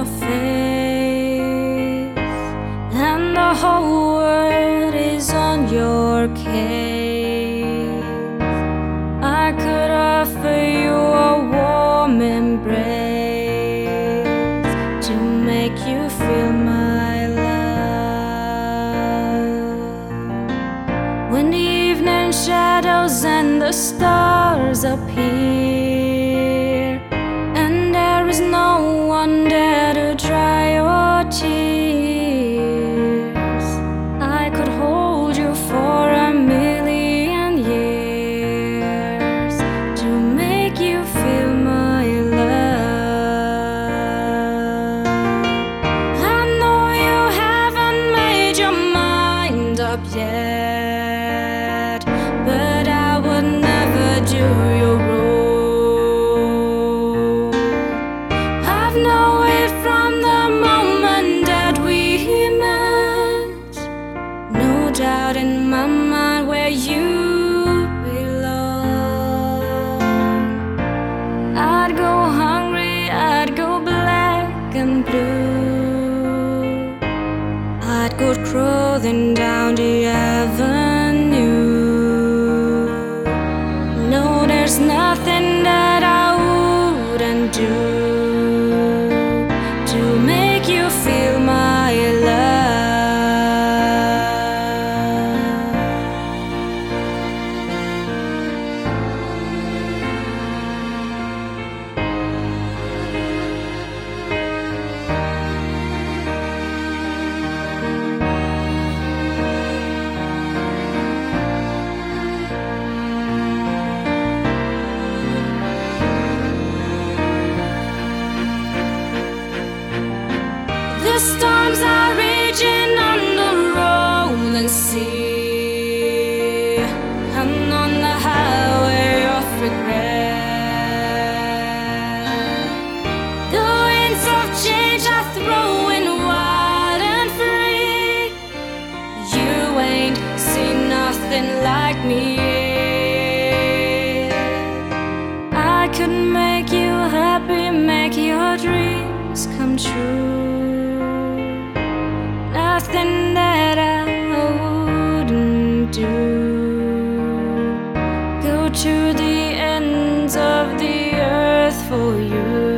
your face, and the whole world is on your case. I could offer you a warm embrace to make you feel my love. When the evening shadows and the stars appear, and there is no one there to dry your tears, I could hold you for a million years to make you feel my love. I know you haven't made your mind up yet, but I would never do your role. I've known it from the moment that we met. No doubt in my mind where you belong. I'd go hungry, I'd go black and blue, I'd go crawling down the avenue. No, there's nothing that I wouldn't do to make you feel my love. The storms are raging on the rolling sea, and on the highway of regret. The winds of change are throwing wide and free. You ain't seen nothing like me yet. I could make you happy, make your dreams come true. Nothing that I wouldn't do. Go to the ends of the earth for you.